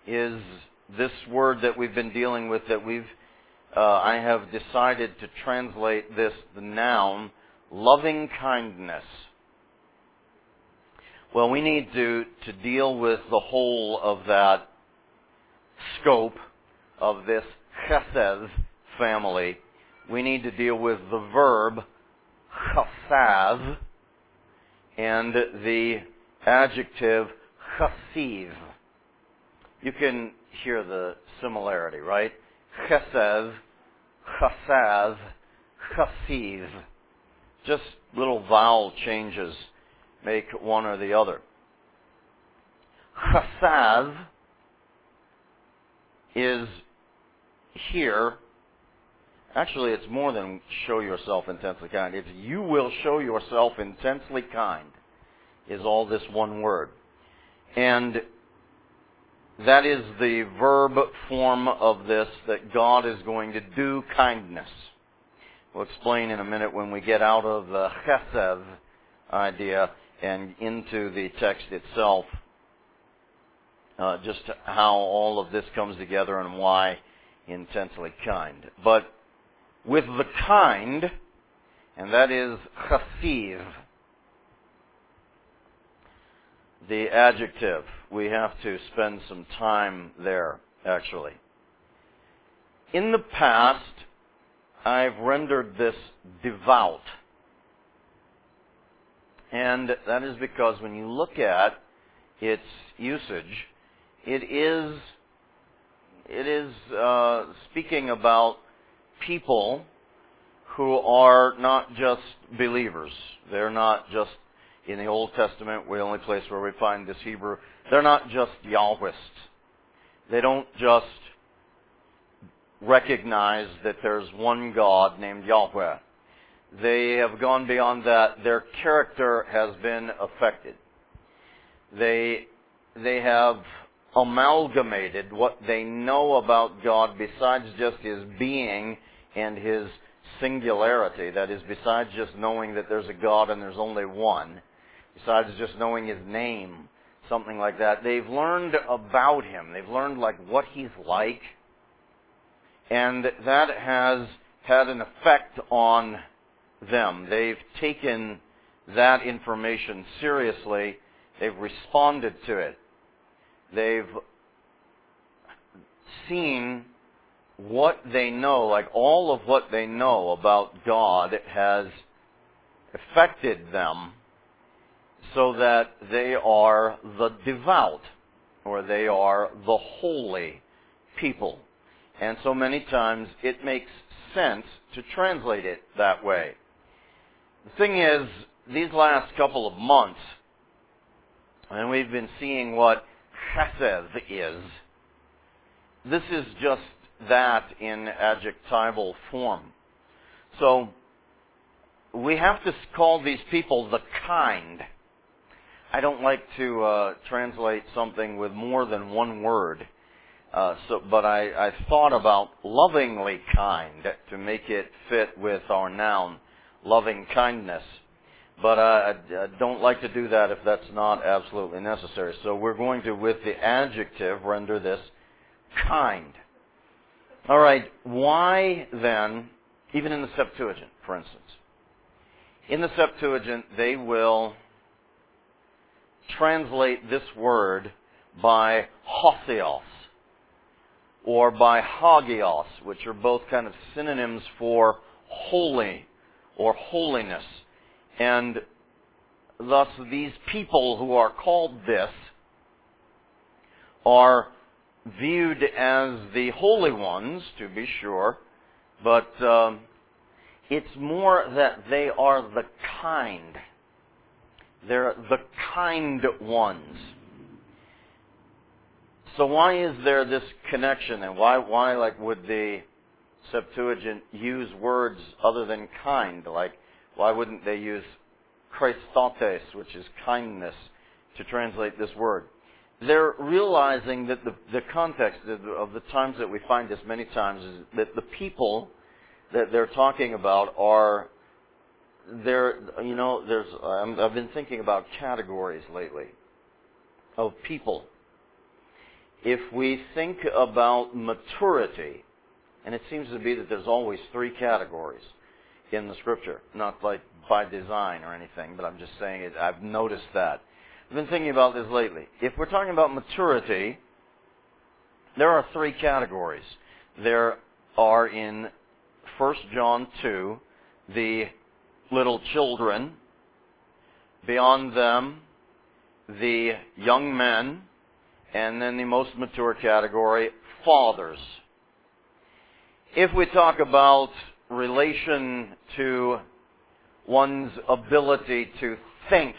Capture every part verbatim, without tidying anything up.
is this word that we've been dealing with that we've, uh, I have decided to translate this, the noun, loving kindness. Well, we need to, to deal with the whole of that scope of this chesed family. We need to deal with the verb chassav and the adjective chasiv. You can hear the similarity, right? Chesed, chassav, chasiv. Just little vowel changes make one or the other. Chassav is here. Actually, it's more than show yourself intensely kind. It's you will show yourself intensely kind is all this one word. And that is the verb form of this, that God is going to do kindness. We'll explain in a minute when we get out of the chesed idea and into the text itself, uh, just how all of this comes together and why intensely kind. But with the kind, and that is chasiv, the adjective. We have to spend some time there, actually. In the past, I've rendered this devout. And that is because when you look at its usage, it is, it is uh, speaking about people who are not just believers. They're not just, in the Old Testament, the only place where we find this Hebrew, they're not just Yahwists. They don't just recognize that there's one God named Yahweh. They have gone beyond that. Their character has been affected. They, they have amalgamated what they know about God besides just His being and His singularity. That is, besides just knowing that there's a God and there's only one. Besides just knowing His name, something like that. They've learned about Him. They've learned like what He's like. And that has had an effect on them. They've taken that information seriously. They've responded to it. They've seen what they know, like all of what they know about God has affected them so that they are the devout, or they are the holy people. And so many times it makes sense to translate it that way. The thing is, these last couple of months, and we've been seeing what chesed is, this is just that in adjectival form. So, we have to call these people the kind. I don't like to uh, translate something with more than one word. Uh, so, but I, I thought about lovingly kind to make it fit with our noun, loving kindness. But uh, I, I don't like to do that if that's not absolutely necessary. So we're going to, with the adjective, render this kind. All right, why then, even in the Septuagint, for instance, in the Septuagint they will translate this word by hosios, or by hagios, which are both kind of synonyms for holy or holiness. And thus these people who are called this are viewed as the holy ones, to be sure, but um, it's more that they are the kind. They're the kind ones. So why is there this connection, and why, why like would the Septuagint use words other than kind? Like, why wouldn't they use Christotes, which is kindness, to translate this word? They're realizing that the, the context of the, of the times that we find this many times is that the people that they're talking about are, they're, you know, there's, um, I've been thinking about categories lately of people. if we think about maturity, and it seems to be that there's always three categories in the Scripture, not like by design or anything, but I'm just saying it, I've noticed that. I've been thinking about this lately. If we're talking about maturity, there are three categories. There are in First John two, the little children, beyond them, the young men, and then the most mature category, fathers. If we talk about relation to one's ability to think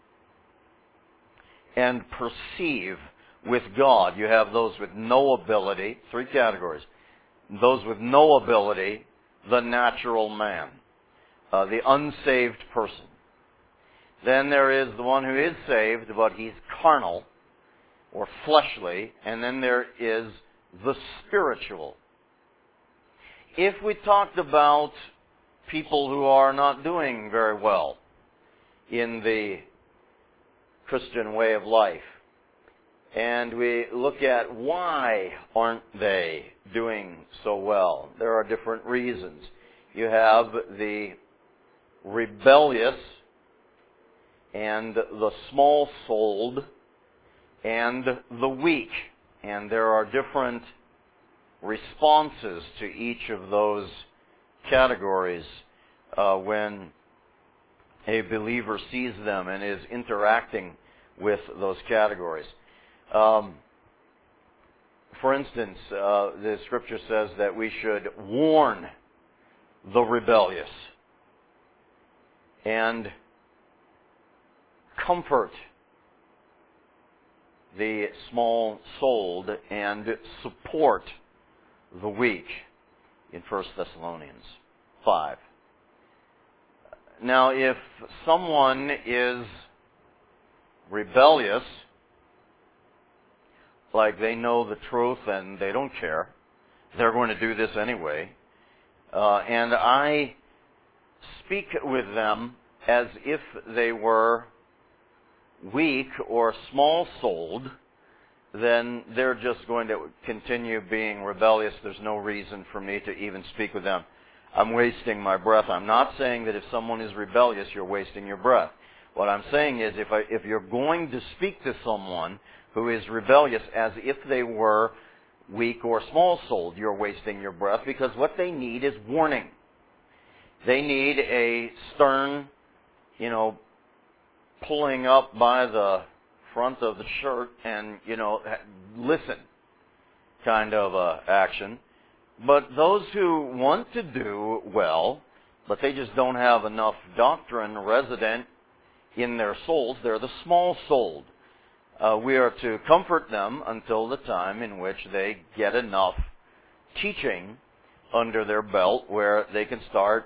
and perceive with God, you have those with no ability, three categories. Those with no ability, the natural man, uh, the unsaved person. Then there is the one who is saved, but he's carnal or fleshly, and then there is the spiritual. If we talked about people who are not doing very well in the Christian way of life, and we look at why aren't they doing so well, there are different reasons. You have the rebellious and the small-souled and the weak, and there are different responses to each of those categories uh, when a believer sees them and is interacting with those categories. Um, for instance, uh, the Scripture says that we should warn the rebellious and comfort the small-souled and support the weak in First Thessalonians five. Now, if someone is rebellious, like they know the truth and they don't care, they're going to do this anyway, uh, and I speak with them as if they were weak or small-souled, then they're just going to continue being rebellious. There's no reason for me to even speak with them. I'm wasting my breath. I'm not saying that if someone is rebellious, you're wasting your breath. What I'm saying is if I, if you're going to speak to someone who is rebellious as if they were weak or small-souled, you're wasting your breath, because what they need is warning. They need a stern, you know, pulling up by the front of the shirt and, you know, listen kind of uh, action. But those who want to do well, but they just don't have enough doctrine resident in their souls, they're the small-souled. Uh, we are to comfort them until the time in which they get enough teaching under their belt where they can start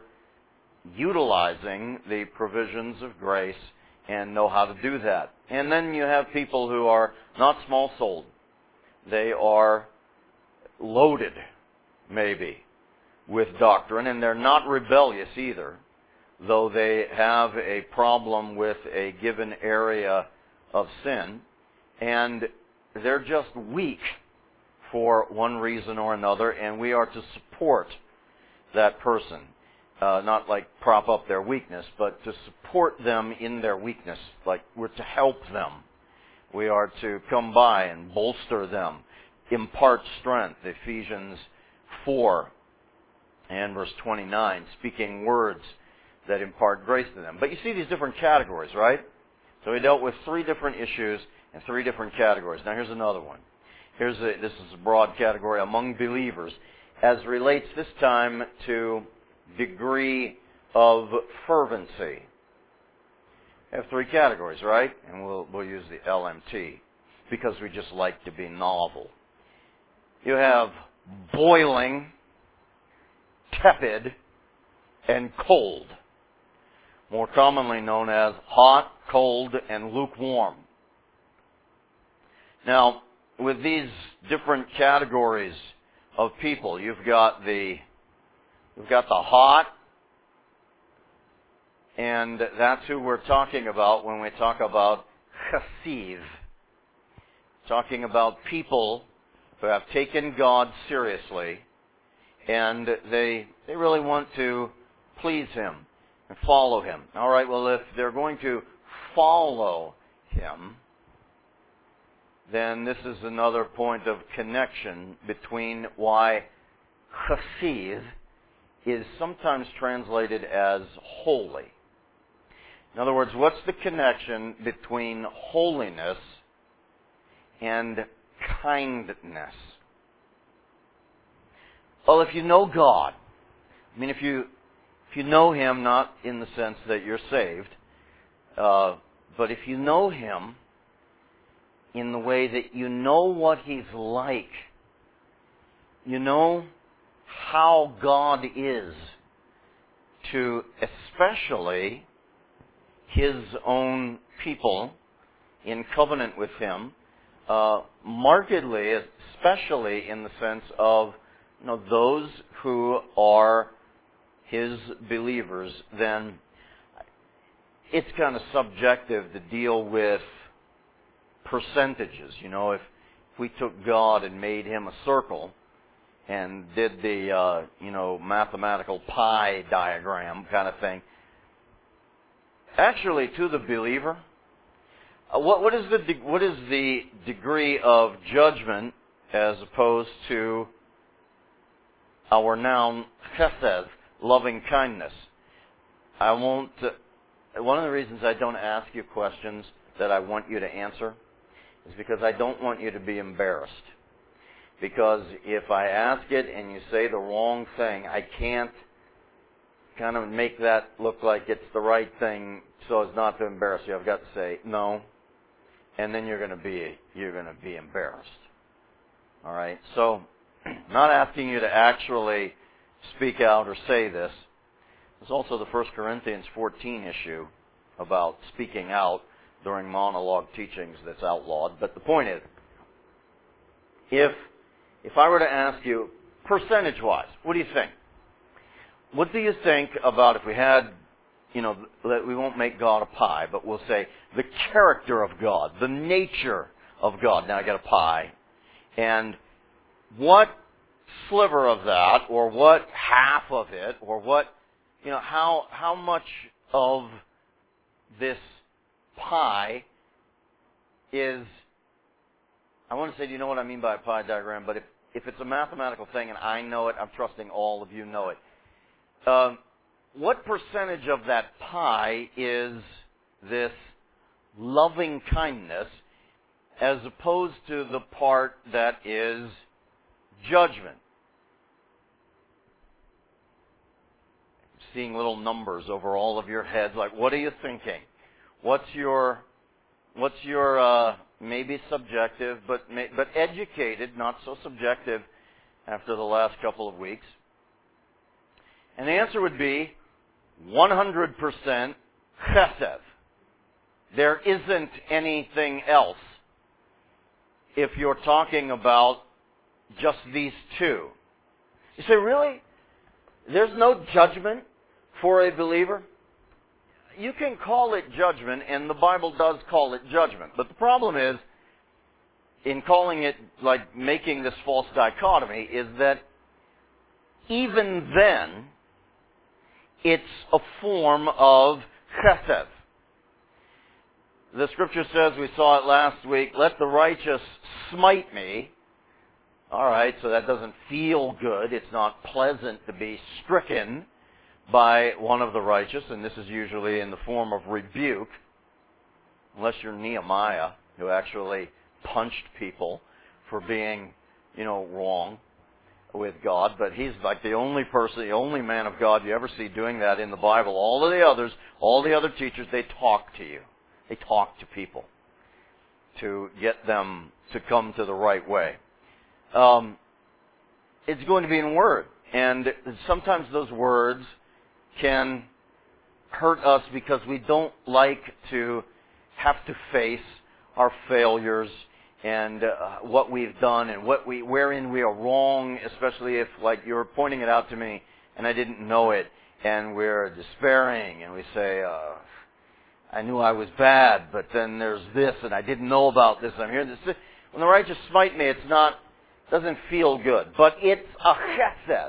utilizing the provisions of grace and know how to do that. And then you have people who are not small-souled. They are loaded, maybe, with doctrine, and they're not rebellious either, though they have a problem with a given area of sin, and they're just weak for one reason or another, and we are to support that person. Uh, not like prop up their weakness, but to support them in their weakness. Like we're to help them. We are to come by and bolster them, impart strength. Ephesians four and verse twenty-nine, speaking words that impart grace to them. But you see these different categories, right? So we dealt with three different issues and three different categories. Now here's another one. Here's a, this is a broad category among believers, as relates this time to degree of fervency. We have three categories, right? And we'll we'll use the L M T because we just like to be novel. You have boiling, tepid, and cold, more commonly known as hot, cold, and lukewarm. Now, with these different categories of people, you've got the We've got the hot, and that's who we're talking about when we talk about chasiv. talking about people who have taken God seriously, and they they really want to please Him and follow Him. All right, well, if they're going to follow Him, then this is another point of connection between why chassid is sometimes translated as holy. In other words, what's the connection between holiness and kindness? Well, if you know God, I mean, if you if you know Him, not in the sense that you're saved, uh, but if you know Him in the way that you know what He's like, you know how God is to especially His own people in covenant with Him, uh, markedly, especially in the sense of, you know, those who are His believers, then it's kind of subjective to deal with percentages. You know, if we took God and made Him a circle and did the, uh, you know, mathematical pie diagram kind of thing, actually, to the believer, uh, what, what is the de- what is the degree of judgment as opposed to our noun chesed, loving kindness? I won't. Uh, one of the reasons I don't ask you questions that I want you to answer is because I don't want you to be embarrassed. Because if I ask it and you say the wrong thing, I can't kind of make that look like it's the right thing so as not to embarrass you. I've got to say no, and then you're going to be you're going to be embarrassed. All right. So, not asking you to actually speak out or say this. There's also the First Corinthians fourteen issue about speaking out during monologue teachings that's outlawed. But the point is, if if I were to ask you percentage-wise, what do you think? What do you think about if we had, you know, that we won't make God a pie, but we'll say the character of God, the nature of God. Now I got a pie. And what sliver of that, or what half of it, or what, you know, how how much of this pie is, I want to say, do you know what I mean by a pie diagram? But if, if it's a mathematical thing and I know it, I'm trusting all of you know it. Um, what percentage of that pie is this loving kindness as opposed to the part that is judgment? Seeing little numbers over all of your heads, like, what are you thinking? What's your, what's your, uh, maybe subjective, but may, but educated, not so subjective after the last couple of weeks? And the answer would be one hundred percent chesed. There isn't anything else if you're talking about just these two. You say, really? There's no judgment for a believer? You can call it judgment, and the Bible does call it judgment. But the problem is, in calling it, like making this false dichotomy, is that even then, it's a form of chesed. The Scripture says, we saw it last week, let the righteous smite me. All right, so that doesn't feel good. It's not pleasant to be stricken by one of the righteous, and this is usually in the form of rebuke, unless you're Nehemiah, who actually punched people for being, you know, wrong with God. But he's like the only person, the only man of God you ever see doing that in the Bible. All of the others, all the other teachers, they talk to you. They talk to people to get them to come to the right way. Um, it's going to be in word. And sometimes those words can hurt us because we don't like to have to face our failures and uh, what we've done and what we, wherein we are wrong, especially if, like, you're pointing it out to me and I didn't know it, and we're despairing and we say, uh, I knew I was bad, but then there's this and I didn't know about this. I'm here. This, When the righteous smite me, it's not, doesn't feel good. But it's a chesed.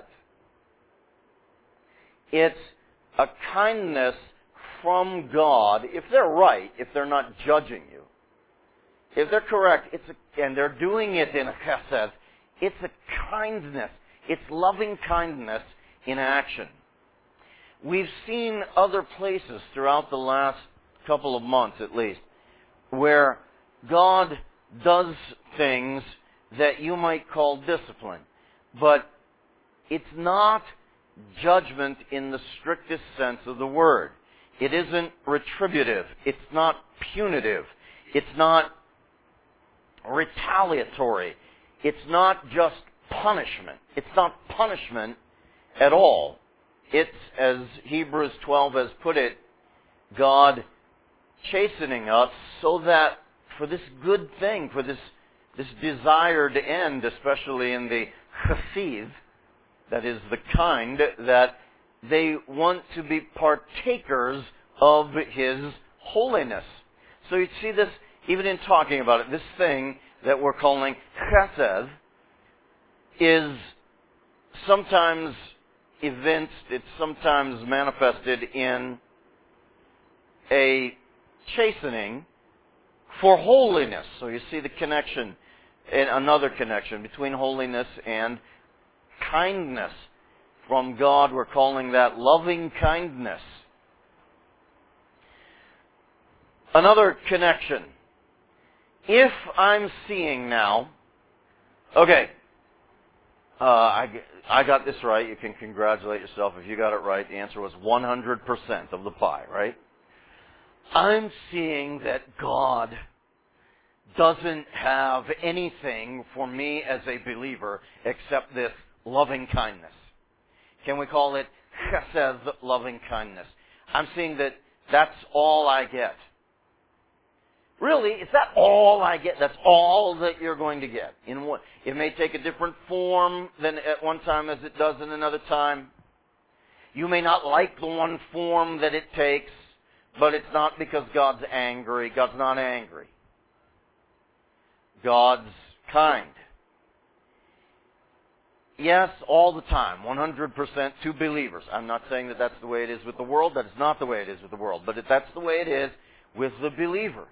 It's a kindness from God, if they're right, if they're not judging you. If they're correct, it's a, and they're doing it in a chesed, it's a kindness. It's loving kindness in action. We've seen other places throughout the last couple of months at least, where God does things that you might call discipline. But it's not judgment in the strictest sense of the word. It isn't retributive. It's not punitive. It's not retaliatory. It's not just punishment. It's not punishment at all. It's, as Hebrews twelve has put it, God chastening us so that for this good thing, for this, this desired end, especially in the chasiv, that is the kind, that they want to be partakers of His holiness. So you see this even in talking about it. This thing that we're calling chesed is sometimes evinced, it's sometimes manifested in a chastening for holiness. So you see the connection, and another connection between holiness and kindness. From God, we're calling that loving kindness. Another connection. If I'm seeing now, okay, uh, I, I got this right. You can congratulate yourself if you got it right. The answer was one hundred percent of the pie, right? I'm seeing that God doesn't have anything for me as a believer except this loving kindness. Can we call it chesed, loving kindness? I'm seeing that that's all I get. Really, is that all I get? That's all that you're going to get. In what, it may take a different form than at one time as it does in another time. You may not like the one form that it takes, but it's not because God's angry. God's not angry. God's kind. Yes, all the time, one hundred percent to believers. I'm not saying that that's the way it is with the world. That is not the way it is with the world. But if that's the way it is with the believer.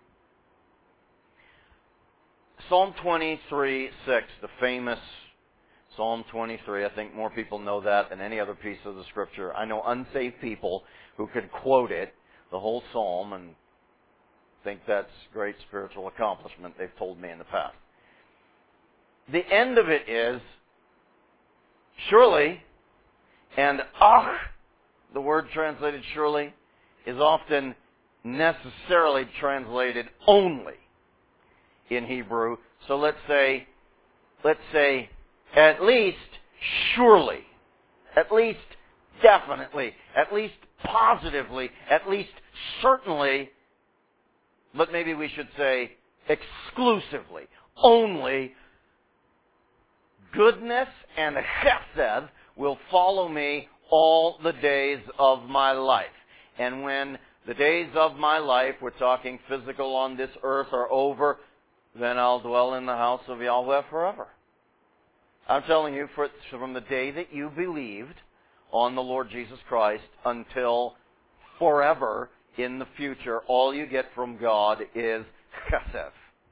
Psalm twenty-three six, the famous Psalm twenty-three. I think more people know that than any other piece of the Scripture. I know unsaved people who could quote it, the whole Psalm, and think that's great spiritual accomplishment. They've told me in the past. The end of it is, surely, and ach, the word translated surely, is often necessarily translated only in Hebrew. So let's say, let's say, at least surely, at least definitely, at least positively, at least certainly, but maybe we should say exclusively, only goodness and chesed will follow me all the days of my life. And when the days of my life, we're talking physical on this earth, are over, then I'll dwell in the house of Yahweh forever. I'm telling you, for, from the day that you believed on the Lord Jesus Christ until forever in the future, all you get from God is chesed.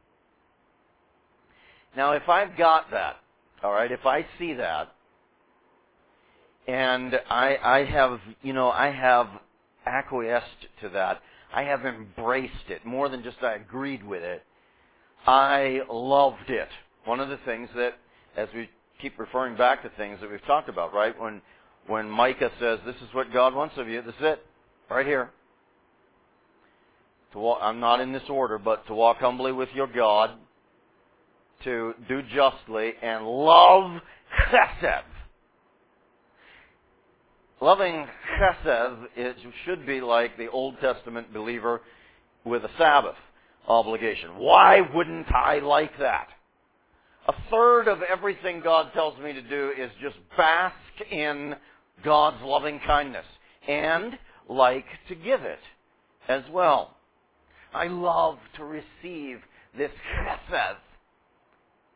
Now, if I've got that, all right, if I see that, and I, I have, you know, I have acquiesced to that, I have embraced it, more than just I agreed with it, I loved it. One of the things that, as we keep referring back to things that we've talked about, right, when, when Micah says, this is what God wants of you, this is it, right here. To walk, I'm not in this order, but to walk humbly with your God, to do justly, and love chesed. Loving chesed, it should be like the Old Testament believer with a Sabbath obligation. Why wouldn't I like that? A third of everything God tells me to do is just bask in God's loving kindness and like to give it as well. I love to receive this chesed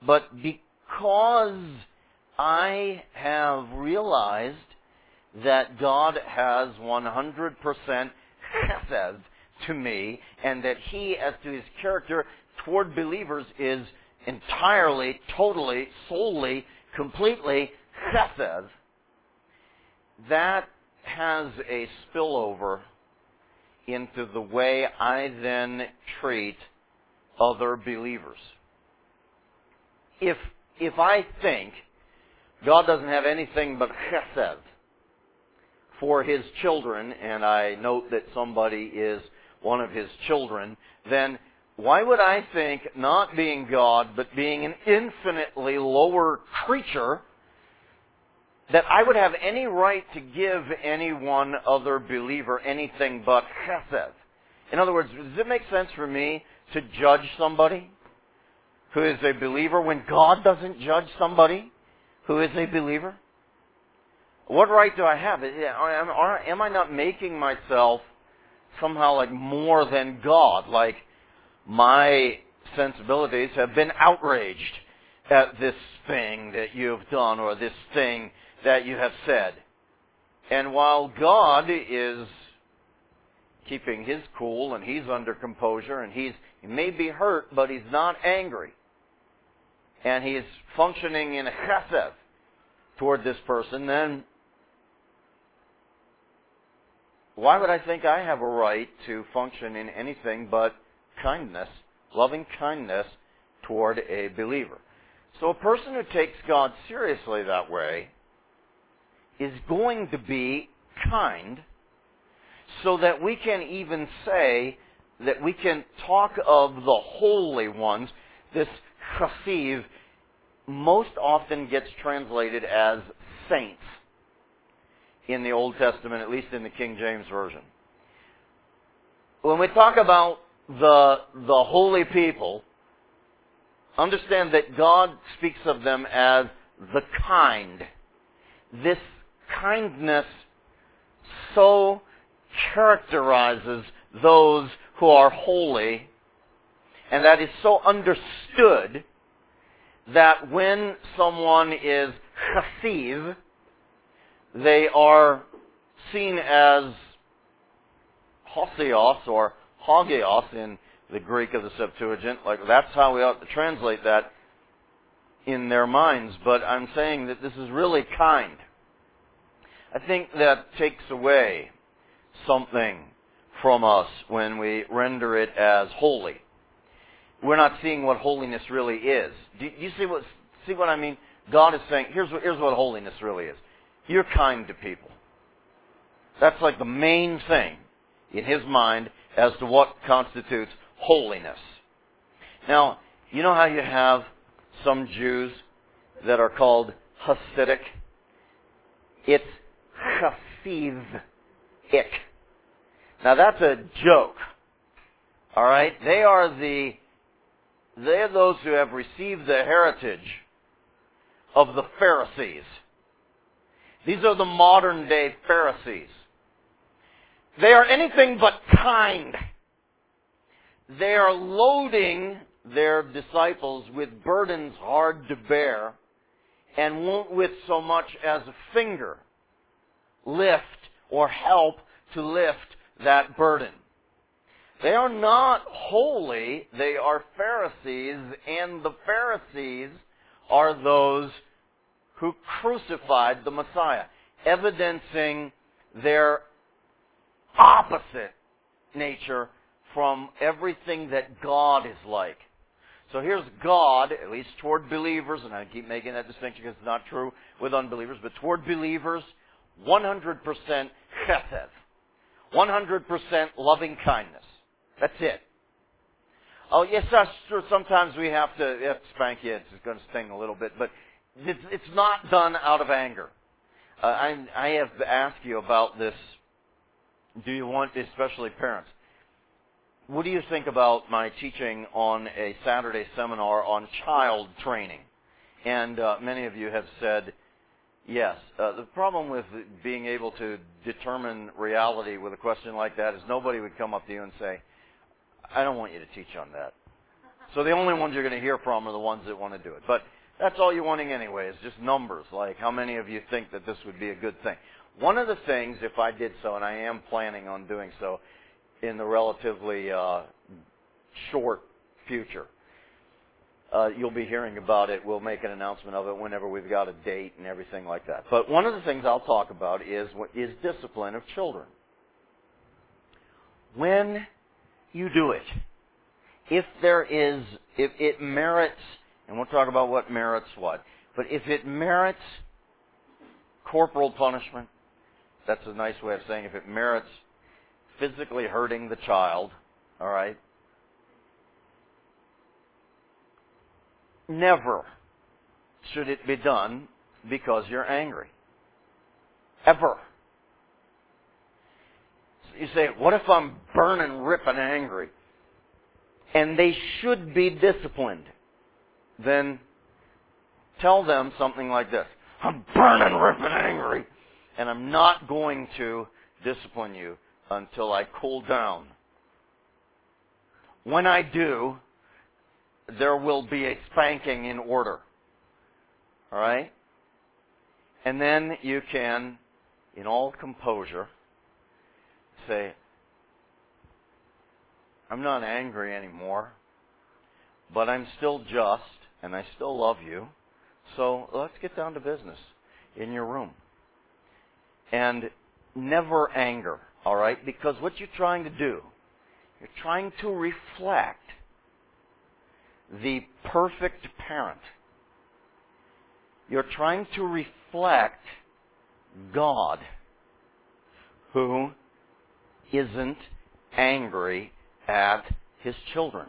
But because I have realized that God has one hundred percent chesed to me, and that He, as to His character toward believers, is entirely, totally, solely, completely chesed, that has a spillover into the way I then treat other believers. If, if I think God doesn't have anything but chesed for His children, and I note that somebody is one of His children, then why would I think, not being God, but being an infinitely lower creature, that I would have any right to give any one other believer anything but chesed? In other words, does it make sense for me to judge somebody who is a believer when God doesn't judge somebody who is a believer? What right do I have? Am I not making myself somehow like more than God? Like my sensibilities have been outraged at this thing that you have done or this thing that you have said. And while God is keeping His cool and He's under composure and he's, he may be hurt, but He's not angry. And He's functioning in a chesed toward this person, then why would I think I have a right to function in anything but kindness, loving kindness toward a believer? So a person who takes God seriously that way is going to be kind, so that we can even say that we can talk of the holy ones. This chasiv most often gets translated as saints in the Old Testament, at least in the King James Version. When we talk about the, the holy people, understand that God speaks of them as the kind. This kindness so characterizes those who are holy, and that is so understood that when someone is chasiv, they are seen as hosios or hagios in the Greek of the Septuagint. Like, that's how we ought to translate that in their minds. But I'm saying that this is really kind. I think that takes away something from us when we render it as holy. We're not seeing what holiness really is. Do you see what see what I mean? God is saying, here's what, here's what holiness really is. You're kind to people. That's like the main thing in His mind as to what constitutes holiness. Now, you know how you have some Jews that are called Hasidic? It's Chasiv-ik. Now that's a joke. All right? They are the they are those who have received the heritage of the Pharisees. These are the modern day Pharisees. They are anything but kind. They are loading their disciples with burdens hard to bear, and won't with so much as a finger lift or help to lift that burden. They are not holy, they are Pharisees, and the Pharisees are those who crucified the Messiah, evidencing their opposite nature from everything that God is like. So here's God, at least toward believers, and I keep making that distinction because it's not true with unbelievers, but toward believers, one hundred percent chesed, one hundred percent loving kindness. That's it. Oh, yes, that's true. Sometimes we have to, we have to spank you. It's going to sting a little bit, but it's, it's not done out of anger. Uh, I, I have asked you about this. Do you want, especially parents, what do you think about my teaching on a Saturday seminar on child training? And uh, many of you have said yes. Uh, the problem with being able to determine reality with a question like that is nobody would come up to you and say, I don't want you to teach on that. So the only ones you're going to hear from are the ones that want to do it. But that's all you're wanting anyway, is just numbers. Like, how many of you think that this would be a good thing? One of the things, if I did so, and I am planning on doing so in the relatively uh, short future, uh, you'll be hearing about it. We'll make an announcement of it whenever we've got a date and everything like that. But one of the things I'll talk about is is discipline of children. When you do it, if there is, if it merits, and we'll talk about what merits what, but if it merits corporal punishment, that's a nice way of saying if it merits physically hurting the child, all right, never should it be done because you're angry. Ever. You say, what if I'm burning, ripping angry? And they should be disciplined. Then tell them something like this. I'm burning, ripping angry. And I'm not going to discipline you until I cool down. When I do, there will be a spanking in order. All right? And then you can, in all composure, say, I'm not angry anymore, but I'm still just, and I still love you, so let's get down to business in your room. And never anger, all right? Because what you're trying to do, you're trying to reflect the perfect parent. You're trying to reflect God, who isn't angry at His children.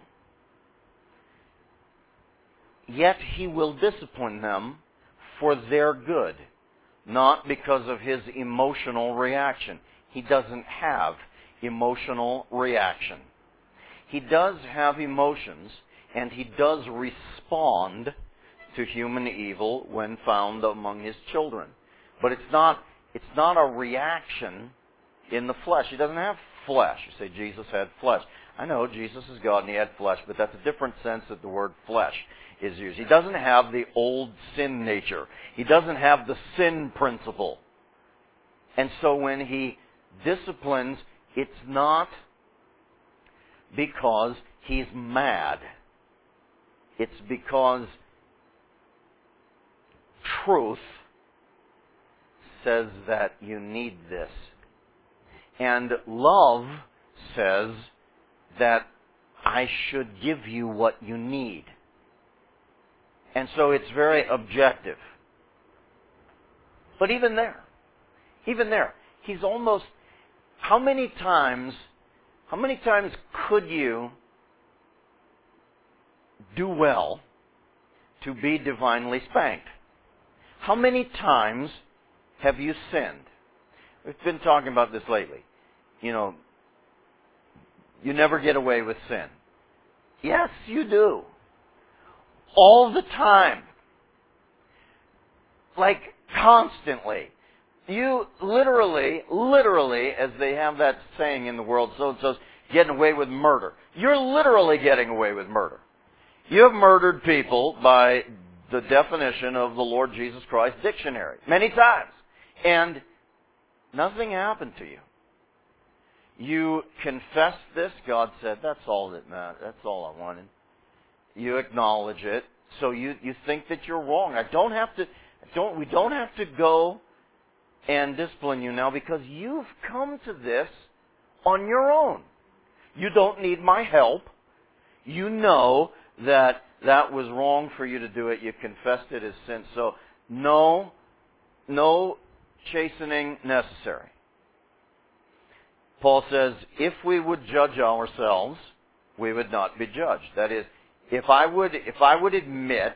Yet He will discipline them for their good, not because of His emotional reaction. He doesn't have emotional reaction. He does have emotions, and He does respond to human evil when found among His children. But it's not, it's not a reaction in the flesh. He doesn't have flesh. You say Jesus had flesh. I know Jesus is God and He had flesh, but that's a different sense that the word flesh is used. He doesn't have the old sin nature. He doesn't have the sin principle. And so when He disciplines, it's not because He's mad. It's because truth says that you need this. And love says that I should give you what you need. And so it's very objective. But even there, even there, He's almost, how many times, how many times could you do well to be divinely spanked? How many times have you sinned? We've been talking about this lately. You know, you never get away with sin. Yes, you do. All the time. Like, constantly. You literally, literally, as they have that saying in the world, so-and-so's getting away with murder. You're literally getting away with murder. You have murdered people by the definition of the Lord Jesus Christ dictionary. Many times. And nothing happened to you. You confess this. God said, that's all that mattered. That's all I wanted. You acknowledge it. So you, you think that you're wrong. I don't have to, don't, we don't have to go and discipline you now because you've come to this on your own. You don't need my help. You know that that was wrong for you to do it. You confessed it as sin. So no, no chastening necessary. Paul says, if we would judge ourselves, we would not be judged. That is, if I would, if I would admit,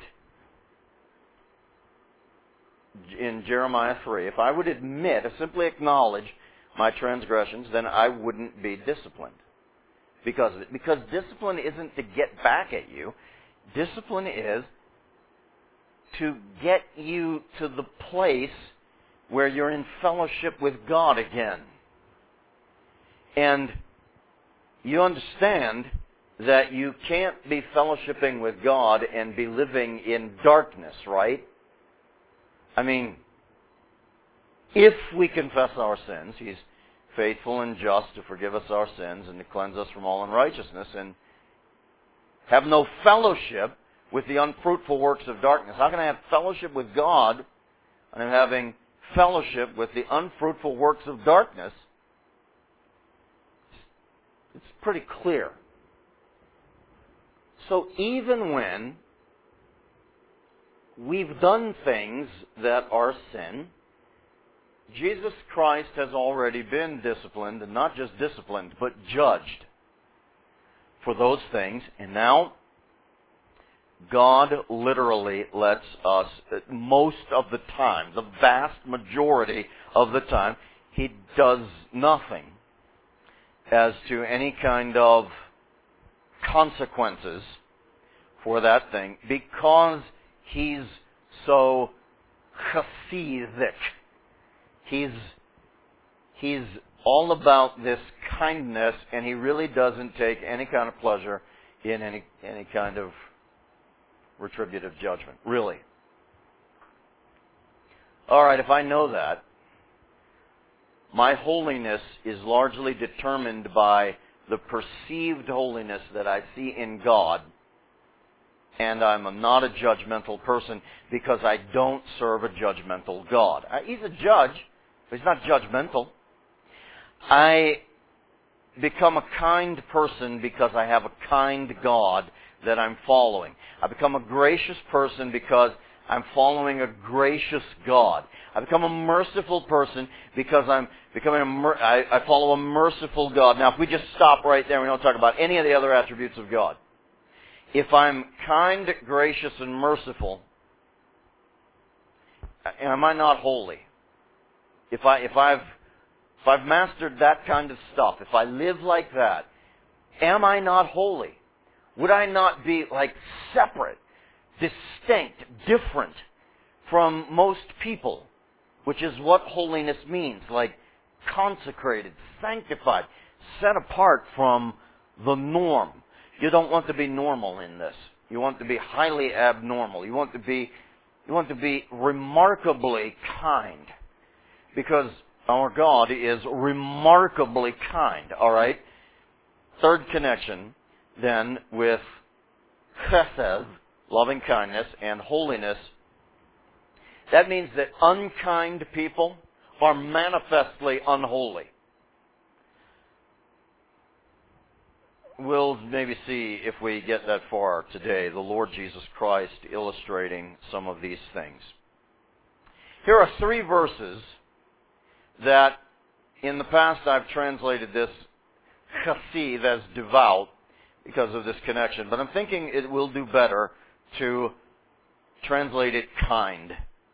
in Jeremiah three, if I would admit, or simply acknowledge my transgressions, then I wouldn't be disciplined because of it. Because discipline isn't to get back at you. Discipline is to get you to the place where you're in fellowship with God again. And you understand that you can't be fellowshipping with God and be living in darkness, right? I mean, if we confess our sins, He's faithful and just to forgive us our sins and to cleanse us from all unrighteousness, and have no fellowship with the unfruitful works of darkness. How can I have fellowship with God and I'm having fellowship with the unfruitful works of darkness? It's pretty clear. So even when we've done things that are sin, Jesus Christ has already been disciplined, and not just disciplined, but judged for those things. And now, God literally lets us, most of the time, the vast majority of the time, He does nothing as to any kind of consequences for that thing, because He's so chassidic. He's, he's all about this kindness, and He really doesn't take any kind of pleasure in any, any kind of retributive judgment. Really. Alright, if I know that, my holiness is largely determined by the perceived holiness that I see in God, and I'm not a judgmental person because I don't serve a judgmental God. He's a judge, but He's not judgmental. I become a kind person because I have a kind God that I'm following. I become a gracious person because I'm following a gracious God. I become a merciful person because I'm becoming a mer- I, I follow a merciful God. Now, if we just stop right there, we don't talk about any of the other attributes of God. If I'm kind, gracious, and merciful, am I not holy? If I if I've if I've mastered that kind of stuff, if I live like that, am I not holy? Would I not be like separate, distinct, different from most people? Which is what holiness means, like consecrated, sanctified, set apart from the norm. You don't want to be normal in this. You want to be highly abnormal. You want to be, you want to be remarkably kind, because our God is remarkably kind. All right. Third connection, then, with chesed, loving kindness, and holiness. That means that unkind people are manifestly unholy. We'll maybe see if we get that far today, the Lord Jesus Christ illustrating some of these things. Here are three verses that in the past I've translated this chassid as devout because of this connection, but I'm thinking it will do better to translate it kind.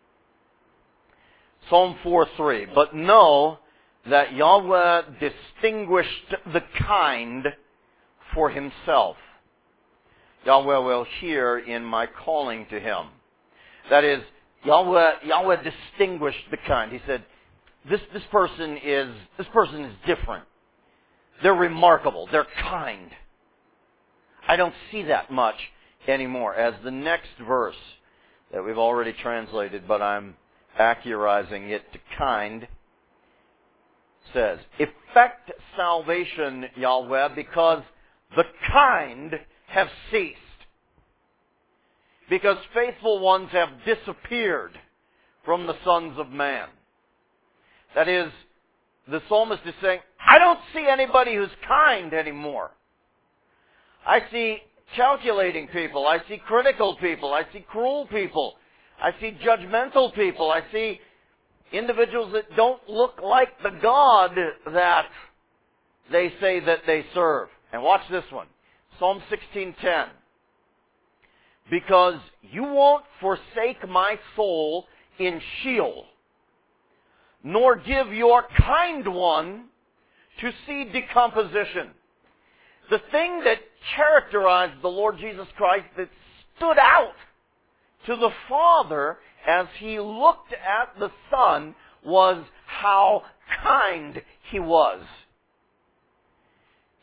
Psalm four three, but know that Yahweh distinguished the kind for Himself. Yahweh will hear in my calling to Him. That is, Yahweh, Yahweh distinguished the kind. He said, this, this person is, this person is different. They're remarkable. They're kind. I don't see that much anymore. As the next verse that we've already translated, but I'm accurizing it to kind, says, effect salvation, Yahweh, because the kind have ceased. Because faithful ones have disappeared from the sons of man. That is, the psalmist is saying, I don't see anybody who's kind anymore. I see calculating people. I see critical people. I see cruel people. I see judgmental people. I see individuals that don't look like the God that they say that they serve. And watch this one. Psalm sixteen ten. Because you won't forsake my soul in Sheol, nor give your kind one to see decomposition. The thing that characterized the Lord Jesus Christ, that stood out to the Father as He looked at the Son, was how kind He was.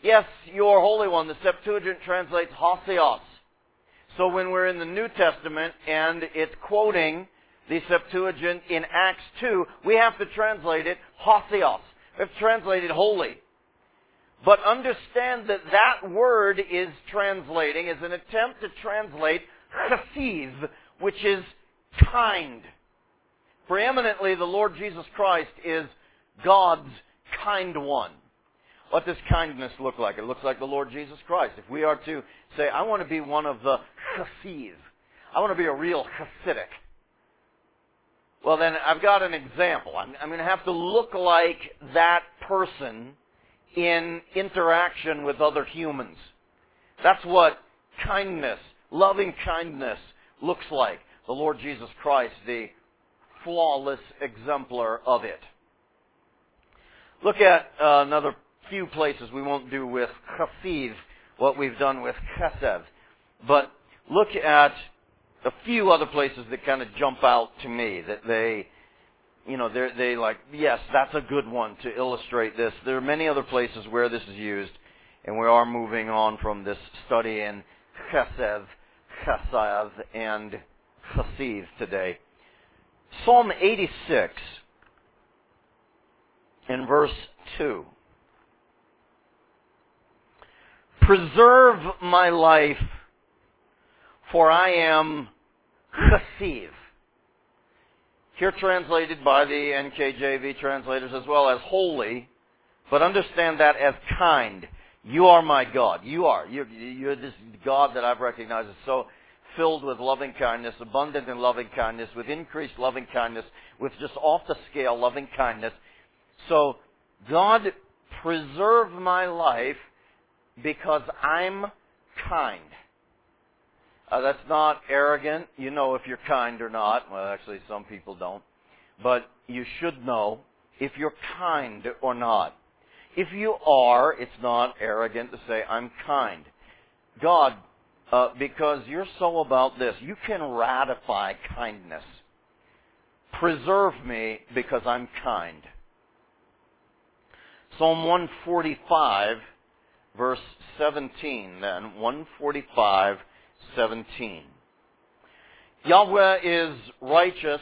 Yes, your Holy One. The Septuagint translates Hosios. So when we're in the New Testament and it's quoting the Septuagint in Acts two, we have to translate it Hosios. We have to translate it holy. But understand that that word is translating, is an attempt to translate chasiv, which is kind. Preeminently, the Lord Jesus Christ is God's kind one. What does kindness look like? It looks like the Lord Jesus Christ. If we are to say, I want to be one of the chasiv, I want to be a real Hasidic, well then I've got an example. I'm, I'm going to have to look like that person in interaction with other humans. That's what kindness, loving kindness, looks like. The Lord Jesus Christ, the flawless exemplar of it. Look at uh, another few places. We won't do with chasiv what we've done with chesev. But look at a few other places that kind of jump out to me, that they, you know, they're, they like, yes, that's a good one to illustrate this. There are many other places where this is used, and we are moving on from this study in chesev, chesav, and chasiv today. Psalm eighty-six, in verse two. Preserve my life, for I am chasiv. Here translated by the N K J V translators as well as holy, but understand that as kind. You are my God. You are. You're, you're this God that I've recognized as so filled with loving kindness, abundant in loving kindness, with increased loving kindness, with just off the scale loving kindness. So, God, preserve my life because I'm kind. Uh, that's not arrogant. You know if you're kind or not. Well, actually, some people don't. But you should know if you're kind or not. If you are, it's not arrogant to say, I'm kind. God, uh, because you're so about this, you can ratify kindness. Preserve me because I'm kind. Psalm one forty-five, verse seventeen then. one forty-five, seventeen. Yahweh is righteous.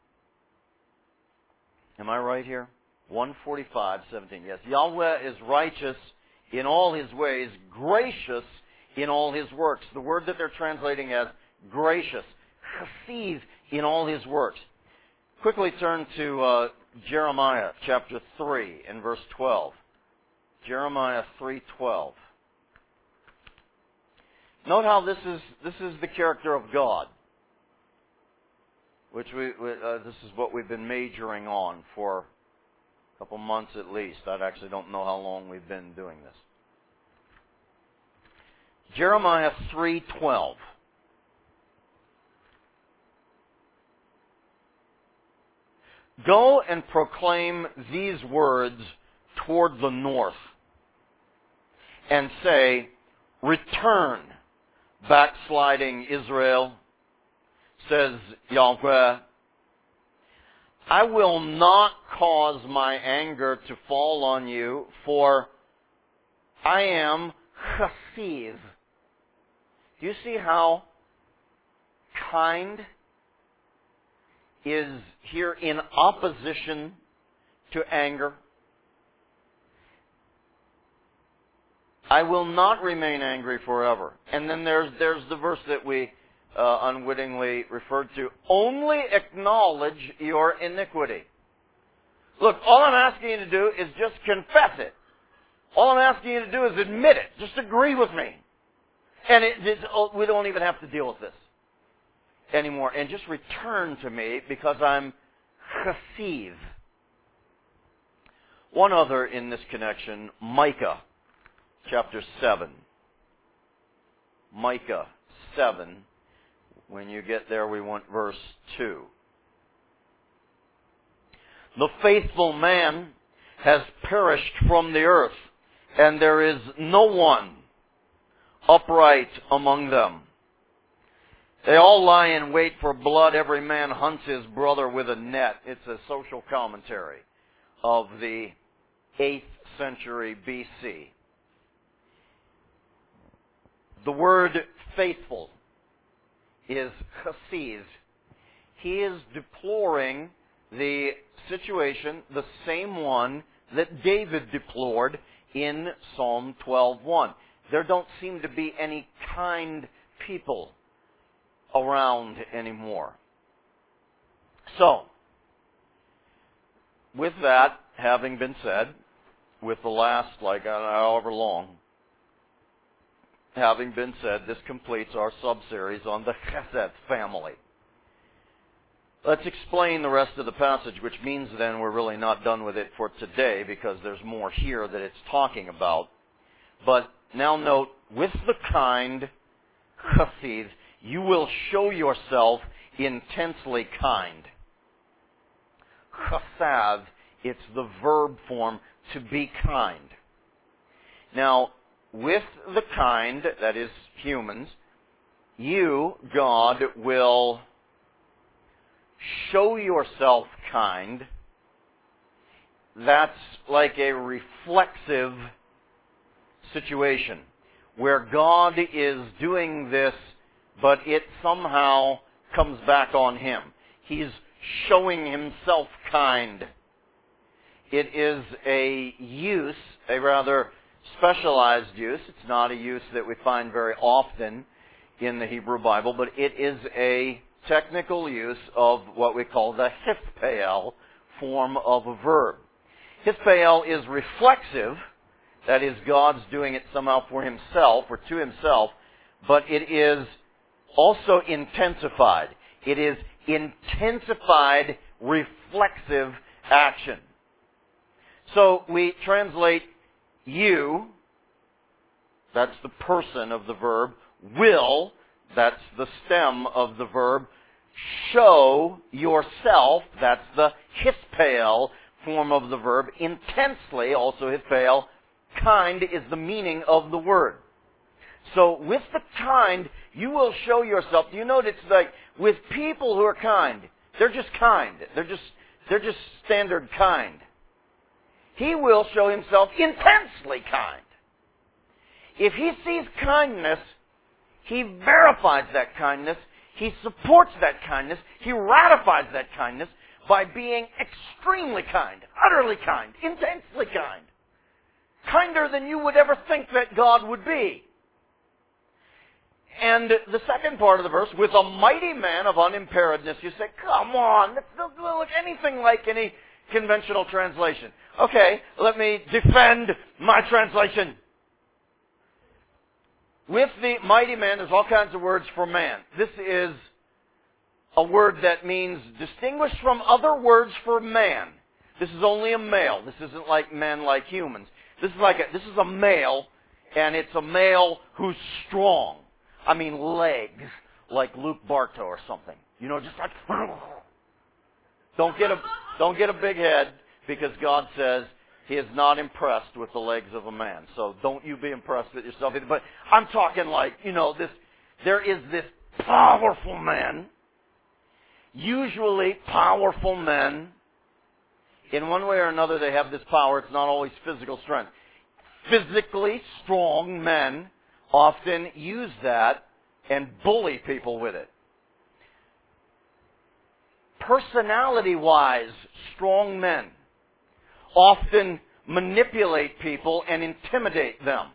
Am I right here? one forty-five, seventeen. Yes. Yahweh is righteous in all His ways, gracious in all His works. The word that they're translating as gracious. Chasiv in all His works. Quickly turn to uh, Jeremiah chapter three and verse twelve. Jeremiah three twelve. Note how this is this is the character of God, which we uh, this is what we've been majoring on for a couple months at least. I actually don't know how long we've been doing this. Jeremiah three twelve. Go and proclaim these words toward the north, and say, return, backsliding Israel, says Yahweh. I will not cause my anger to fall on you, for I am chasiv. Do you see how kind is here in opposition to anger? I will not remain angry forever. And then there's there's the verse that we uh, unwittingly referred to. Only acknowledge your iniquity. Look, all I'm asking you to do is just confess it. All I'm asking you to do is admit it. Just agree with me. And it, it, we don't even have to deal with this anymore. And just return to me because I'm chasiv. One other in this connection, Micah chapter seven. Micah seven. When you get there, we want verse two. The faithful man has perished from the earth, and there is no one upright among them. They all lie in wait for blood. Every man hunts his brother with a net. It's a social commentary of the eighth century B C. The word faithful is chasiz. He is deploring the situation, the same one that David deplored in Psalm twelve one. There don't seem to be any kind people around anymore. So, with that having been said, with the last, like, I don't know, however long, having been said, this completes our sub-series on the Chesed family. Let's explain the rest of the passage, which means then we're really not done with it for today, because there's more here that it's talking about. But now note, with the kind, chasiz, you will show yourself intensely kind. Chasav, it's the verb form, to be kind. Now, with the kind, that is humans, you, God, will show yourself kind. That's like a reflexive situation where God is doing this, but it somehow comes back on Him. He's showing Himself kind. It is a use, a rather specialized use. It's not a use that we find very often in the Hebrew Bible, but it is a technical use of what we call the hispeel form of a verb. Hispeel is reflexive, that is, God's doing it somehow for Himself or to Himself, but it is also intensified. It is intensified reflexive action. So we translate you, that's the person of the verb, will, that's the stem of the verb, show yourself, that's the hispeel form of the verb, intensely, also hispeel, kind is the meaning of the word. So with the kind, you will show yourself. Do you know that it's like with people who are kind, they're just kind. They're just, they're just standard kind. He will show Himself intensely kind. If He sees kindness, He verifies that kindness, He supports that kindness, He ratifies that kindness by being extremely kind, utterly kind, intensely kind. Kinder than you would ever think that God would be. And the second part of the verse, with a mighty man of unimpairedness, you say, come on, that doesn't look anything like any conventional translation. Okay, let me defend my translation. With the mighty man, there's all kinds of words for man. This is a word that means distinguished from other words for man. This is only a male. This isn't like men like humans. This is like a, this is a male, and it's a male who's strong. I mean legs, like Luke Bartow or something. You know, just like don't get a don't get a big head, because God says He is not impressed with the legs of a man. So don't you be impressed with yourself either. But I'm talking like, you know, this. There is this powerful man. Usually powerful men, in one way or another, they have this power. It's not always physical strength. Physically strong men often use that and bully people with it. Personality-wise, strong men often manipulate people and intimidate them.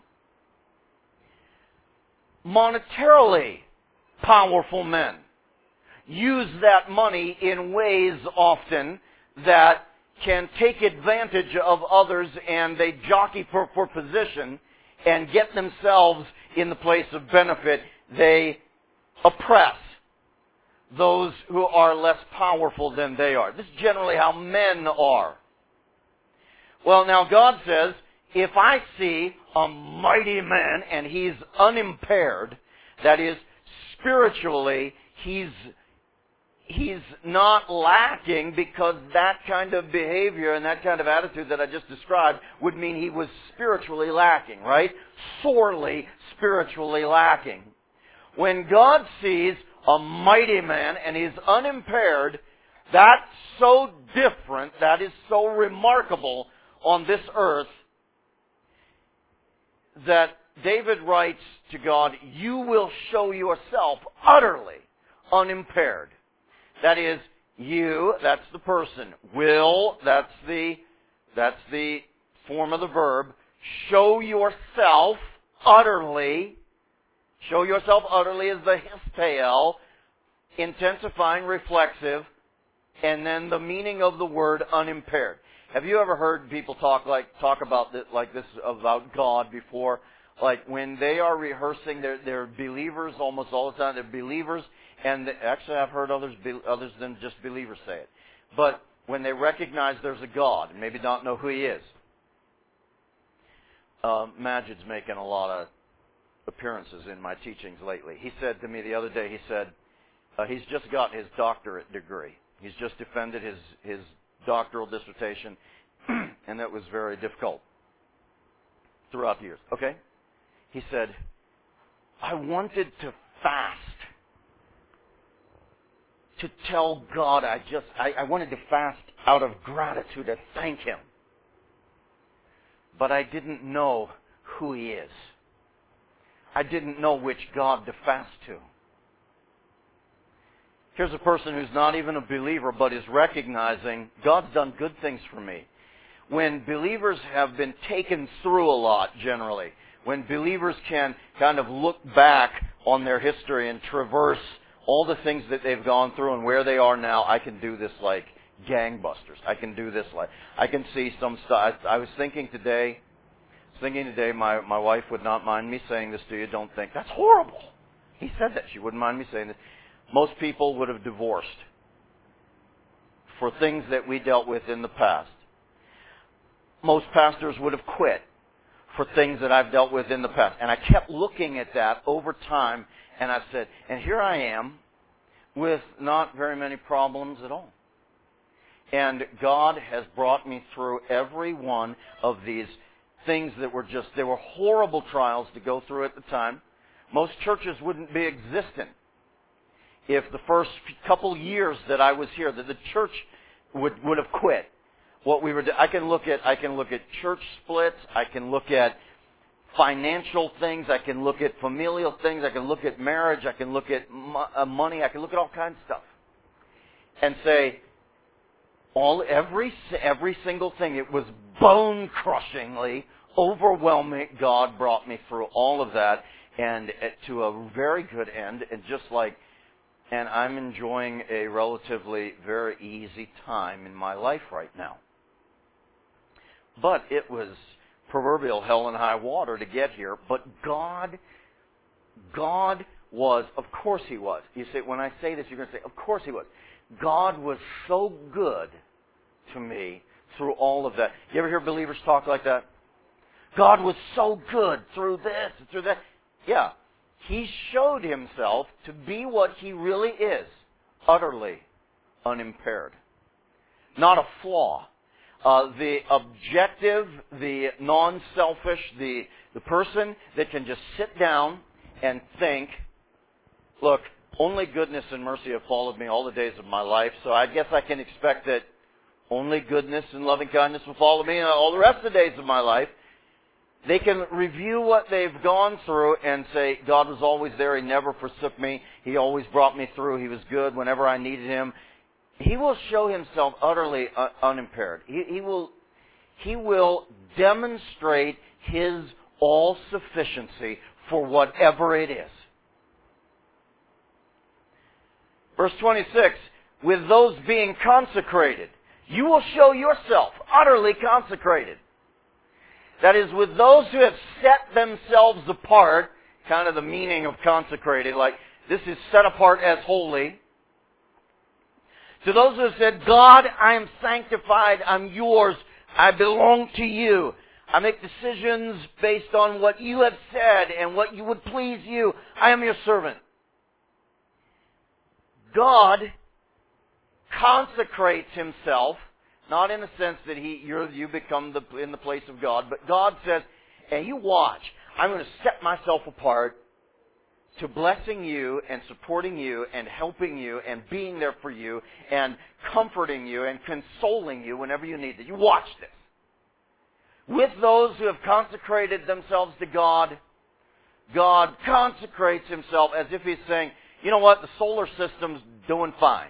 Monetarily powerful men use that money in ways often that can take advantage of others, and they jockey for, for position and get themselves in the place of benefit. They oppress those who are less powerful than they are. This is generally how men are. Well, now God says, if I see a mighty man and he's unimpaired, that is, spiritually, he's he's not lacking, because that kind of behavior and that kind of attitude that I just described would mean he was spiritually lacking, right? Sorely spiritually lacking. When God sees a mighty man and he's unimpaired, that's so different, that is so remarkable on this earth, that David writes to God, you will show yourself utterly unimpaired. That is, you, that's the person. Will, that's the, that's the form of the verb. Show yourself utterly. Show yourself utterly is the hispel, intensifying, reflexive, and then the meaning of the word unimpaired. Have you ever heard people talk like talk about this, like this about God before? Like when they are rehearsing, they're, they're believers almost all the time. They're believers, and they, actually I've heard others others than just believers say it. But when they recognize there's a God, and maybe don't know who He is. Uh, Majid's making a lot of appearances in my teachings lately. He said to me the other day, he said, uh, he's just got his doctorate degree. He's just defended his, his doctoral dissertation, and that was very difficult throughout the years. Okay? He said, I wanted to fast to tell God I just, I, I wanted to fast out of gratitude to thank Him. But I didn't know who He is. I didn't know which God to fast to. Here's a person who's not even a believer but is recognizing God's done good things for me. When believers have been taken through a lot, generally, when believers can kind of look back on their history and traverse all the things that they've gone through and where they are now, I can do this like gangbusters. I can do this like, I can see some stuff. I, I was thinking today, thinking today, my, my wife would not mind me saying this to you. Don't think, that's horrible. He said that. She wouldn't mind me saying this. Most people would have divorced for things that we dealt with in the past. Most pastors would have quit for things that I've dealt with in the past. And I kept looking at that over time, and I said, and here I am with not very many problems at all. And God has brought me through every one of these things that were just, they were horrible trials to go through at the time. Most churches wouldn't be existent if the first couple years that I was here, that the church would, would have quit. What we were, I can look at, I can look at church splits, I can look at financial things, I can look at familial things, I can look at marriage, I can look at money, I can look at all kinds of stuff. And say, all, every, every single thing, it was bone-crushingly, overwhelming. God brought me through all of that, and to a very good end, and just like, and I'm enjoying a relatively very easy time in my life right now. But it was proverbial hell and high water to get here. But God, God was, of course He was. You say, when I say this, you're going to say, of course He was. God was so good to me through all of that. You ever hear believers talk like that? God was so good through this and through that. Yeah. He showed Himself to be what He really is, utterly unimpaired. Not a flaw. Uh, the objective, the non-selfish, the, the person that can just sit down and think, look, only goodness and mercy have followed me all the days of my life, so I guess I can expect that only goodness and loving kindness will follow me all the rest of the days of my life. They can review what they've gone through and say, God was always there. He never forsook me. He always brought me through. He was good whenever I needed Him. He will show Himself utterly uh, unimpaired. He, he will, He will demonstrate His all-sufficiency for whatever it is. Verse twenty-six, with those being consecrated, you will show yourself utterly consecrated. That is, with those who have set themselves apart, kind of the meaning of consecrated, like this is set apart as holy. To those who have said, God, I am sanctified, I'm yours, I belong to you. I make decisions based on what you have said and what you would please you. I am your servant. God consecrates Himself, not in the sense that He, you're, you become the, in the place of God, but God says, hey, you watch. I'm going to set myself apart to blessing you and supporting you and helping you and being there for you and comforting you and consoling you whenever you need it. You watch this. With those who have consecrated themselves to God, God consecrates himself as if he's saying, you know what, the solar system's doing fine.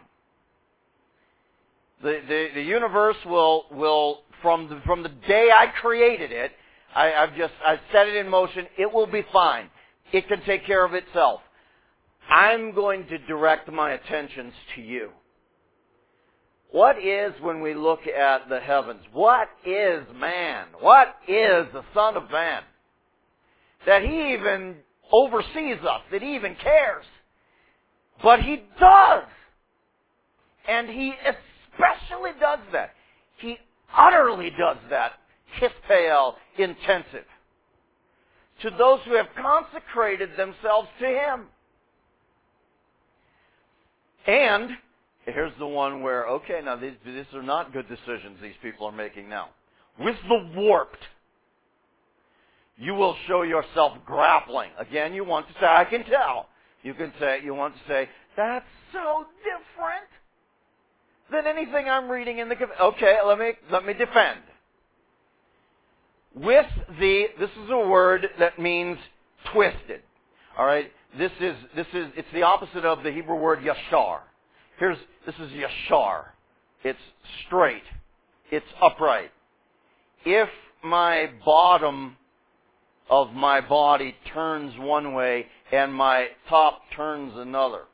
The, the, the universe will, will from, the, from the day I created it, I, I've just, I've set it in motion, it will be fine. It can take care of itself. I'm going to direct my attentions to you. What is, when we look at the heavens, what is man? What is the Son of Man? That he even oversees us, that he even cares. But he does. And he especially does that. He utterly does that. Hisphael intensive. To those who have consecrated themselves to him. And here's the one where, okay, now these, these are not good decisions these people are making now. With the warped, you will show yourself grappling. Again, you want to say, I can tell. You can say, you want to say, that's so different than anything I'm reading in the... Okay, let me, let me defend. With the, this is a word that means twisted. All right? This is, this is, it's the opposite of the Hebrew word yashar. Here's, this is yashar. It's straight. It's upright. If my bottom of my body turns one way and my top turns another,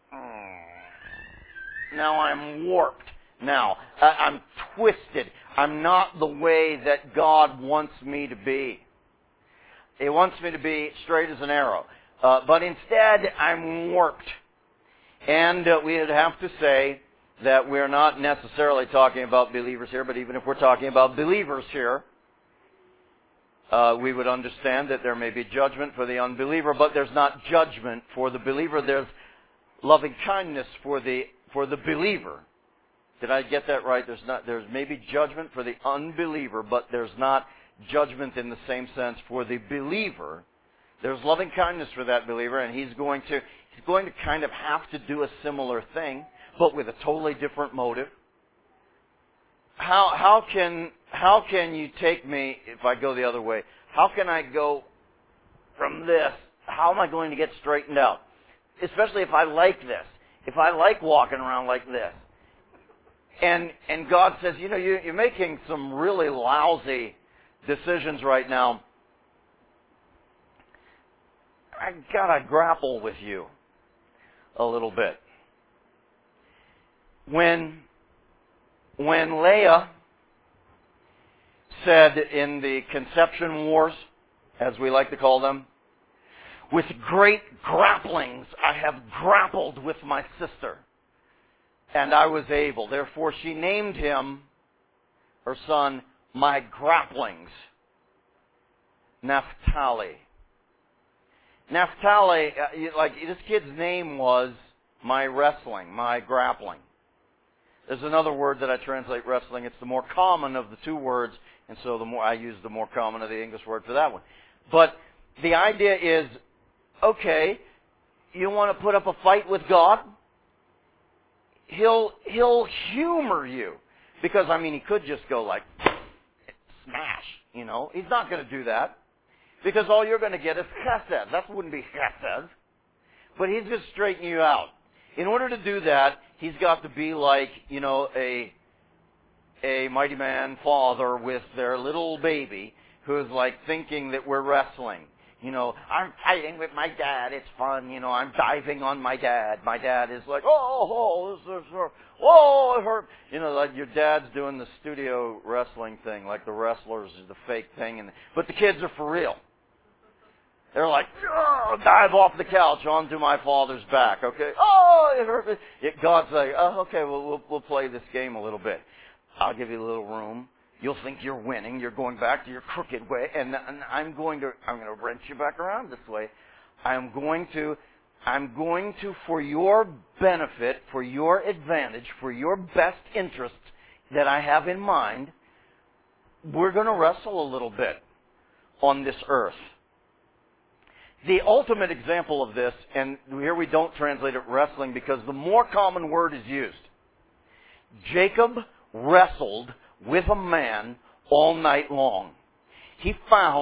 now I'm warped. Now, I'm twisted. I'm not the way that God wants me to be. He wants me to be straight as an arrow. Uh, but instead, I'm warped. And uh, we would have to say that we're not necessarily talking about believers here, but even if we're talking about believers here, uh, we would understand that there may be judgment for the unbeliever, but there's not judgment for the believer. There's loving kindness for the for the believer. Did I get that right? There's not. There's maybe judgment for the unbeliever, but there's not judgment in the same sense for the believer. There's loving kindness for that believer, and he's going to he's going to kind of have to do a similar thing, but with a totally different motive. How how can how can you take me if I go the other way? How can I go from this? How am I going to get straightened out? Especially if I like this. If I like walking around like this. And and God says, you know, you, you're making some really lousy decisions right now. I gotta grapple with you a little bit. When when Leah said in the conception wars, as we like to call them, with great grapplings I have grappled with my sister, and I was able. Therefore she named him, her son, my grapplings, Naphtali. Naphtali, like this kid's name was my wrestling, my grappling. There's another word that I translate wrestling. It's the more common of the two words, and so the more I use the more common of the English word for that one. But the idea is, okay, you want to put up a fight with God? He'll he'll humor you. Because, I mean, he could just go like, smash, you know. He's not going to do that. Because all you're going to get is chesed. That wouldn't be chesed. But he's going to straighten you out. In order to do that, he's got to be like, you know, a a mighty man father with their little baby who's like thinking that we're wrestling. You know, I'm fighting with my dad. It's fun. You know, I'm diving on my dad. My dad is like, oh, oh, this is hurt. Oh, it hurt. You know, like your dad's doing the studio wrestling thing, like the wrestlers, the fake thing, and but the kids are for real. They're like, oh, dive off the couch onto my father's back. Okay, oh, it hurt me. Yet God's like, oh, okay, well, we'll we'll play this game a little bit. I'll give you a little room. You'll think you're winning. You're going back to your crooked way, and, and I'm going to I'm going to wrench you back around this way. I'm going to I'm going to for your benefit, for your advantage, for your best interest that I have in mind. We're going to wrestle a little bit on this earth. The ultimate example of this, and here we don't translate it wrestling because the more common word is used. Jacob wrestled with a man all night long. He found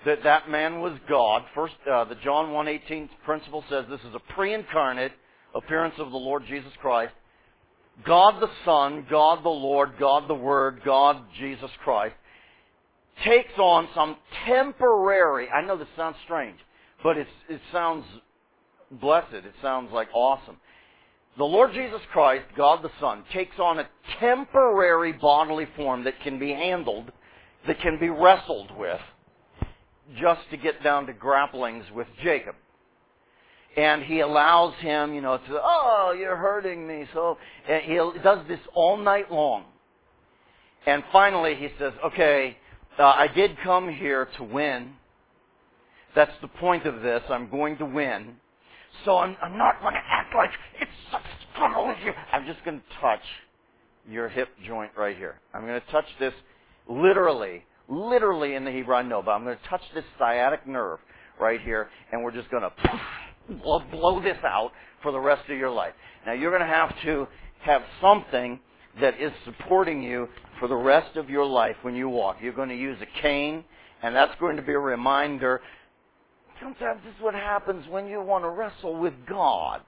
that that man was God. First, uh, the John one eighteen principle says this is a pre-incarnate appearance of the Lord Jesus Christ. God the Son, God the Lord, God the Word, God Jesus Christ takes on some temporary, I know this sounds strange, but it's, it sounds blessed. It sounds like awesome. The Lord Jesus Christ, God the Son, takes on a temporary bodily form that can be handled, that can be wrestled with, just to get down to grapplings with Jacob. And he allows him, you know, to, oh, you're hurting me. So and he does this all night long. And finally he says, okay, uh, I did come here to win. That's the point of this. I'm going to win. So I'm, I'm not going to act like it's such a struggle with you. I'm just going to touch your hip joint right here. I'm going to touch this literally, literally in the Hebrew, I know, but I'm going to touch this sciatic nerve right here, and we're just going to blow, blow this out for the rest of your life. Now, you're going to have to have something that is supporting you for the rest of your life when you walk. You're going to use a cane, and that's going to be a reminder. Sometimes this is what happens when you want to wrestle with God.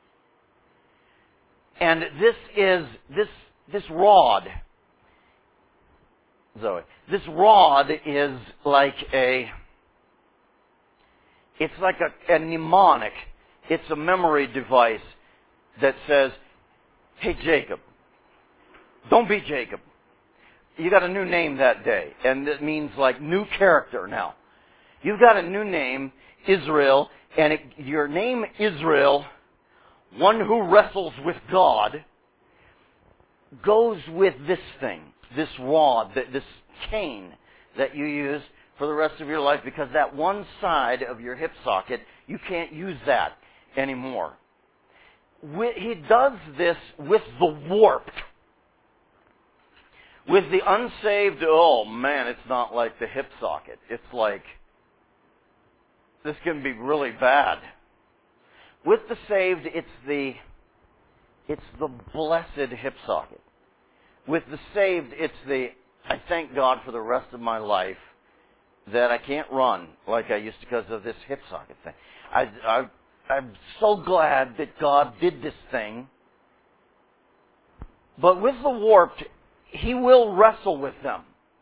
And this is, this, this rod, Zoe, this rod is like a, it's like a, a mnemonic. It's a memory device that says, hey Jacob, don't be Jacob. You got a new name that day. And it means like new character now. You've got a new name, Israel, and it, your name Israel, one who wrestles with God, goes with this thing, this rod, this cane that you use for the rest of your life, because that one side of your hip socket, you can't use that anymore. He does this with the warped. With the unsaved, oh man, it's not like the hip socket. It's like, this can be really bad. With the saved, it's the, it's the blessed hip socket. With the saved, it's the, I thank God for the rest of my life that I can't run like I used to because of this hip socket thing. I, I, I'm so glad that God did this thing. But with the warped, He will wrestle with them.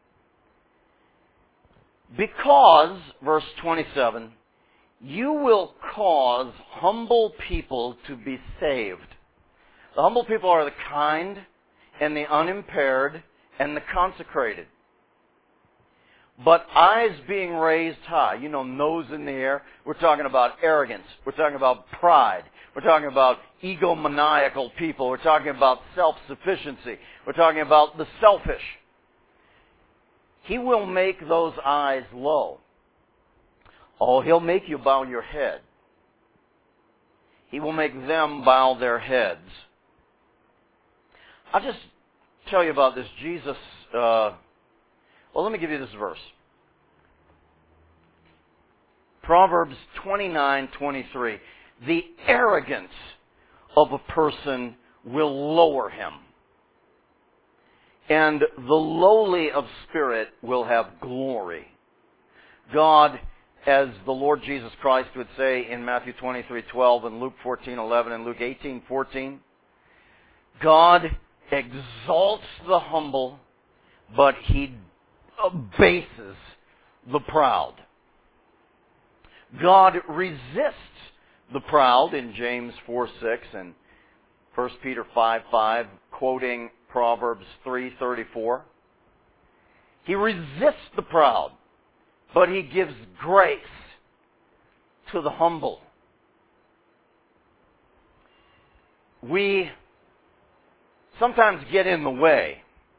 Because, verse twenty-seven, you will cause humble people to be saved. The humble people are the kind and the unimpaired and the consecrated. But eyes being raised high, you know, nose in the air, we're talking about arrogance. We're talking about pride. We're talking about egomaniacal people. We're talking about self-sufficiency. We're talking about the selfish. He will make those eyes low. Oh, He'll make you bow your head. He will make them bow their heads. I'll just tell you about this. Jesus, uh, well, let me give you this verse. Proverbs twenty-nine twenty-three. The arrogance of a person will lower him, and the lowly of spirit will have glory. God, as the Lord Jesus Christ would say in Matthew twenty-three twelve and Luke fourteen eleven and Luke eighteen fourteen, God exalts the humble, but He abases the proud. God resists the proud in James four six and First Peter five five, quoting Proverbs three thirty-four. He resists the proud, but He gives grace to the humble. We sometimes get in the way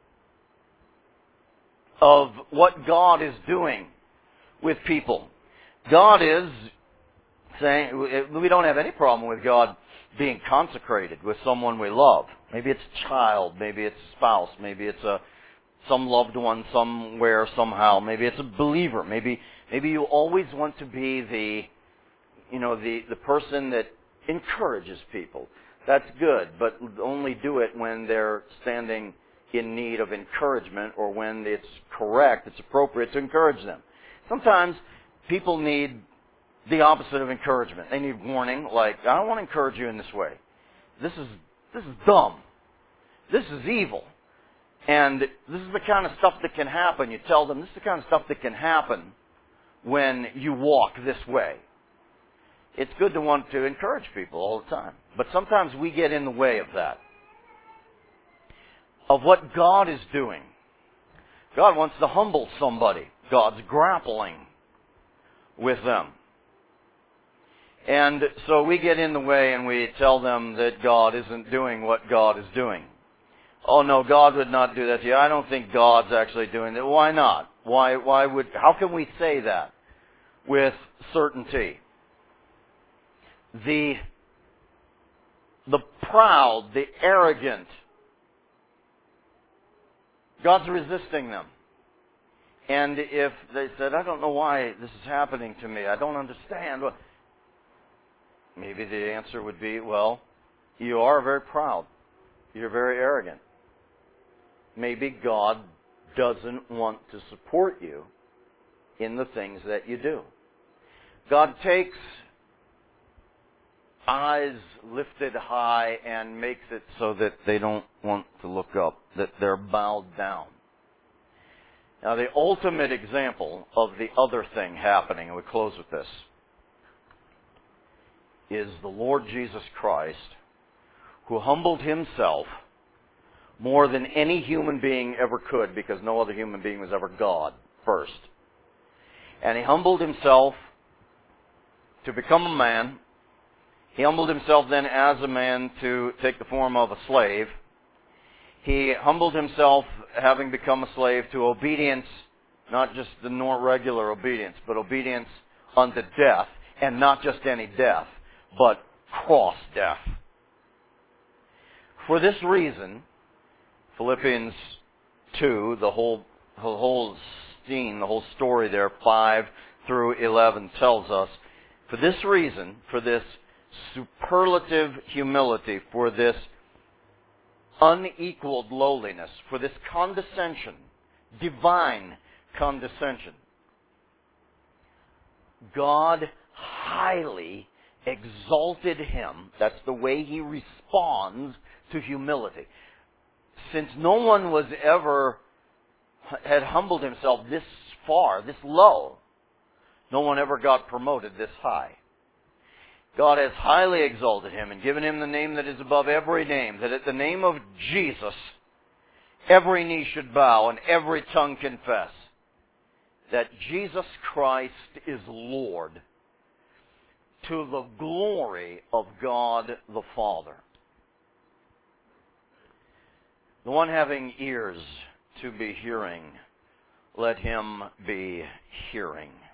of what God is doing with people. God is saying, we don't have any problem with God being consecrated with someone we love. Maybe it's a child, maybe it's a spouse, maybe it's a some loved one somewhere, somehow. Maybe it's a believer. Maybe maybe you always want to be the, you know, the, the person that encourages people. That's good, but only do it when they're standing in need of encouragement or when it's correct, it's appropriate to encourage them. Sometimes people need the opposite of encouragement. They need warning, like, I don't want to encourage you in this way. This is this is dumb. This is evil. And this is the kind of stuff that can happen. You tell them, this is the kind of stuff that can happen when you walk this way. It's good to want to encourage people all the time. But sometimes we get in the way of that. Of what God is doing. God wants to humble somebody. God's grappling with them. And so we get in the way and we tell them that God isn't doing what God is doing. Oh no, God would not do that to you. I don't think God's actually doing that. Why not? Why, why would, how can we say that with certainty? The, the proud, the arrogant, God's resisting them. And if they said, I don't know why this is happening to me, I don't understand, well, maybe the answer would be, well, you are very proud. You're very arrogant. Maybe God doesn't want to support you in the things that you do. God takes eyes lifted high and makes it so that they don't want to look up, that they're bowed down. Now, the ultimate example of the other thing happening, and we close with this, is the Lord Jesus Christ, who humbled himself more than any human being ever could, because no other human being was ever God first. And he humbled himself to become a man. He humbled himself then as a man to take the form of a slave. He humbled himself, having become a slave, to obedience, not just the nor regular obedience, but obedience unto death, and not just any death, but cross death. For this reason, Philippians two, the whole, the whole scene, the whole story there, five through eleven, tells us, for this reason, for this superlative humility, for this unequaled lowliness, for this condescension, divine condescension, God highly exalted him. That's the way he responds to humility. Since no one was ever, had humbled himself this far, this low, no one ever got promoted this high. God has highly exalted him and given him the name that is above every name, that at the name of Jesus, every knee should bow and every tongue confess that Jesus Christ is Lord, to the glory of God the Father. The one having ears to be hearing, let him be hearing.